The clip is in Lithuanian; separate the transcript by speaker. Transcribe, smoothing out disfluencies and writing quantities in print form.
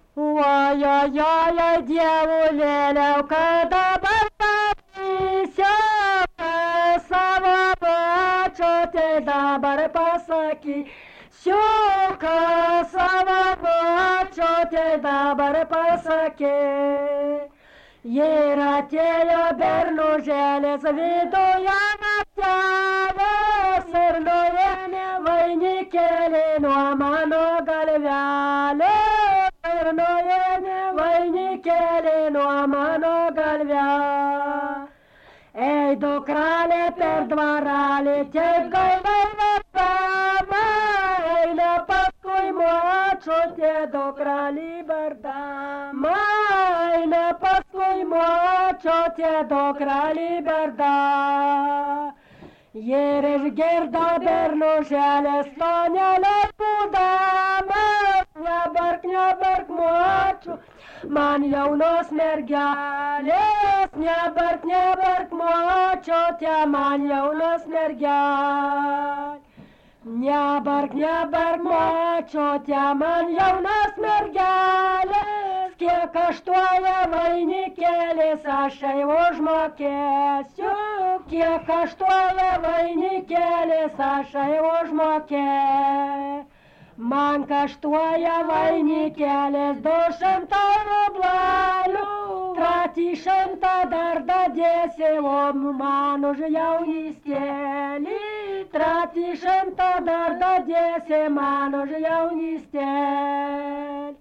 Speaker 1: Ой-ой-ой, dievulėliau, kada pamatysiu, savo močiutę dabar pasakysiu, savo močiutę dabar pasakysiu. Ir atėjo bernužėlės viduje naktelės ir nuėmė vainikėlį nuo mano galvelės. Ir nuėmė vainikėlį nuo mano galvelės. Ei, dukrelė per dvarelį, taip gailai vedama, eina paskui močiutė dukrelį berdama, eina paskui močiutė dukrelį berdama. Ir išgirdo bernužėlės tonelę būdama, nebark močiu, man jaunos mergelės, nebark močiutė, man jaunos mergelės. Nebark močiutė, man jaunos mergelės, kiek kaštuoja vainikėlis, aš jai užmokėsiu, kiek kaštuoja vainikėlis, aš jai užmokėsiu. Man kaštuoja vainikėlis 200 rublelių, 300 dar dadėsi, o man už jaunystėlį, 300 dar dadėsi, man už jaunystėlį.